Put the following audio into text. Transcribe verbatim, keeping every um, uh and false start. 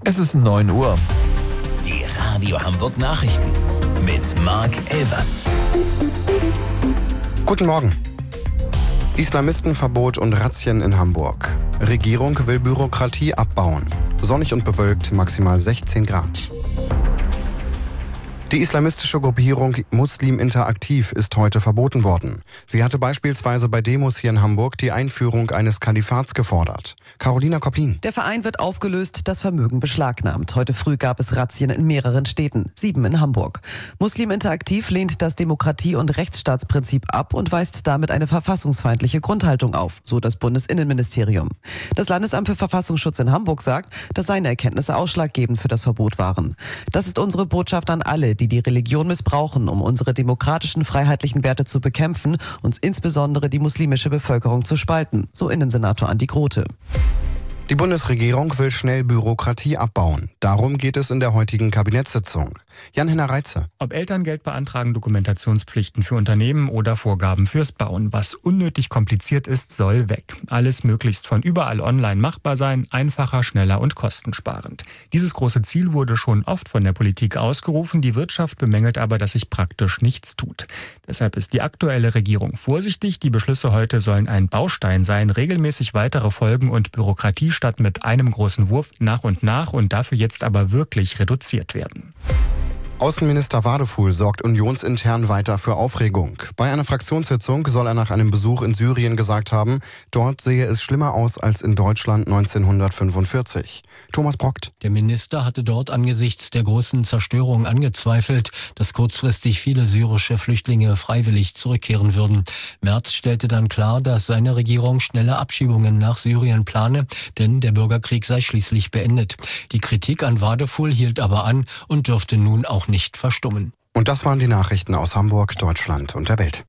Es ist neun Uhr. Die Radio Hamburg Nachrichten mit Marc Elvers. Guten Morgen. Islamistenverbot und Razzien in Hamburg. Regierung will Bürokratie abbauen. Sonnig und bewölkt, maximal sechzehn Grad. Die islamistische Gruppierung Muslim Interaktiv ist heute verboten worden. Sie hatte beispielsweise bei Demos hier in Hamburg die Einführung eines Kalifats gefordert. Carolina Koplin. Der Verein wird aufgelöst, das Vermögen beschlagnahmt. Heute früh gab es Razzien in mehreren Städten, sieben in Hamburg. Muslim Interaktiv lehnt das Demokratie- und Rechtsstaatsprinzip ab und weist damit eine verfassungsfeindliche Grundhaltung auf, so das Bundesinnenministerium. Das Landesamt für Verfassungsschutz in Hamburg sagt, dass seine Erkenntnisse ausschlaggebend für das Verbot waren. Das ist unsere Botschaft an alle, die die Religion missbrauchen, um unsere demokratischen, freiheitlichen Werte zu bekämpfen, uns insbesondere die muslimische Bevölkerung zu spalten, so Innensenator Andi Grote. Die Bundesregierung will schnell Bürokratie abbauen. Darum geht es in der heutigen Kabinettssitzung. Jan-Henner Reitze. Ob Elterngeld beantragen, Dokumentationspflichten für Unternehmen oder Vorgaben fürs Bauen. Was unnötig kompliziert ist, soll weg. Alles möglichst von überall online machbar sein, einfacher, schneller und kostensparend. Dieses große Ziel wurde schon oft von der Politik ausgerufen. Die Wirtschaft bemängelt aber, dass sich praktisch nichts tut. Deshalb ist die aktuelle Regierung vorsichtig. Die Beschlüsse heute sollen ein Baustein sein, regelmäßig weitere Folgen und Bürokratie statt mit einem großen Wurf nach und nach und dafür jetzt aber wirklich reduziert werden. Außenminister Wadefuhl sorgt unionsintern weiter für Aufregung. Bei einer Fraktionssitzung soll er nach einem Besuch in Syrien gesagt haben, dort sehe es schlimmer aus als in Deutschland neunzehnhundertfünfundvierzig. Thomas Brockt. Der Minister hatte dort angesichts der großen Zerstörung angezweifelt, dass kurzfristig viele syrische Flüchtlinge freiwillig zurückkehren würden. Merz stellte dann klar, dass seine Regierung schnelle Abschiebungen nach Syrien plane, denn der Bürgerkrieg sei schließlich beendet. Die Kritik an Wadefuhl hielt aber an und dürfte nun auch nicht verstummen. Und das waren die Nachrichten aus Hamburg, Deutschland und der Welt.